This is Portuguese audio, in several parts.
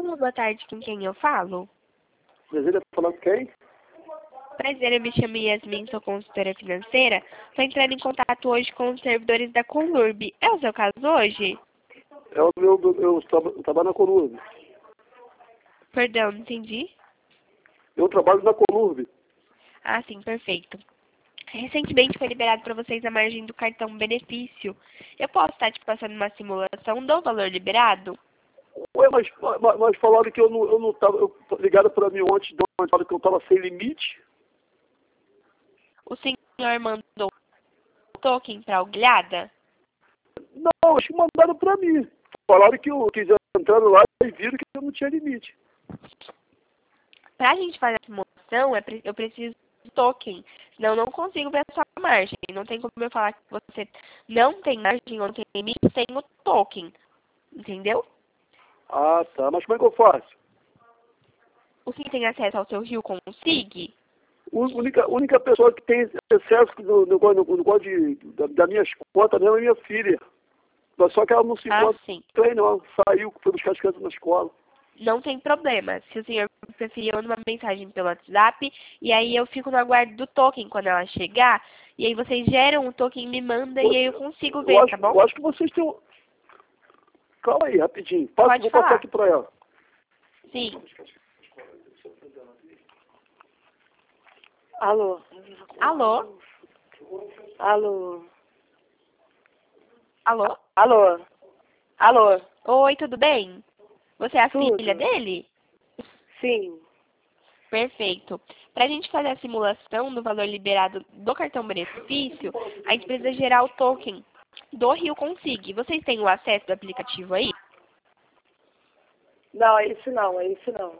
Alô, boa tarde, com quem eu falo? Brasília, falando com quem? Prazer, eu me chamo Yasmin, sou consultora financeira. Estou entrando em contato hoje com os servidores da Conurb. É o seu caso hoje? Eu trabalho na Conurb. Perdão, não entendi. Eu trabalho na Conurb. Ah, sim, perfeito. Recentemente foi liberado para vocês a margem do cartão benefício. Eu posso estar te passando uma simulação do valor liberado? Ué, mas falaram que eu não tava. Ligaram para mim ontem, falaram que eu estava sem limite. O senhor mandou o token para a Olhada? Não, acho que mandaram para mim. Falaram que já entraram lá e viram que eu não tinha limite. Para a gente fazer a simulação, eu preciso de token. Senão eu não consigo ver a sua margem. Não tem como eu falar que você não tem margem ou não tem limite sem o token. Entendeu? Ah, tá. Mas como é que eu faço? O senhor tem acesso ao seu Rio Consig? A única pessoa que tem acesso no negócio da minha conta mesmo é minha filha. Mas só que ela não se Ah, encontra sim. não. Saiu, foi buscar as crianças na escola. Não tem problema. Se o senhor preferir, eu mando uma mensagem pelo WhatsApp e aí eu fico no aguardo do token quando ela chegar. E aí vocês geram o token, me manda e aí eu consigo ver, tá bom? Eu acho que vocês têm. Calma aí, rapidinho. Pode Vou passar falar. aqui para ela. Sim. Alô? Alô? Alô? Alô? Alô? Alô? Oi, tudo bem? Você é a filha Tudo? dele? Sim. Perfeito. Para a gente fazer a simulação do valor liberado do cartão benefício, a gente precisa gerar o token do Rio Consig. Vocês têm o acesso do aplicativo aí? Não, é isso não, é isso não.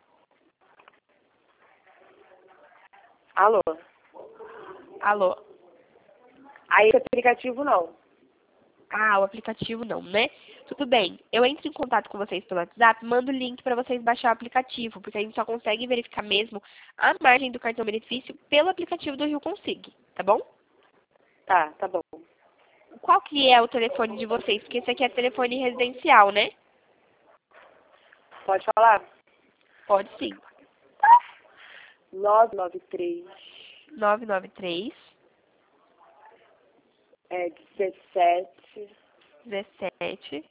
Alô? Alô? Aí esse aplicativo não. Ah, o aplicativo não, né? Tudo bem. Eu entro em contato com vocês pelo WhatsApp, mando o link para vocês baixar o aplicativo, porque a gente só consegue verificar mesmo a margem do cartão benefício pelo aplicativo do Rio Consig, tá bom? Tá bom. Qual que é o telefone de vocês? Porque esse aqui é telefone residencial, né? Pode falar? Pode sim. 993 993 17 17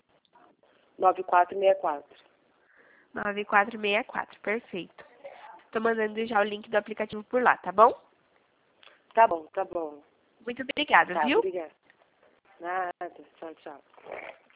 9464. 9464. Perfeito. Tô mandando já o link do aplicativo por lá, tá bom? Tá bom. Muito obrigada, Tá, viu? obrigada. Nada. Tchau, tchau.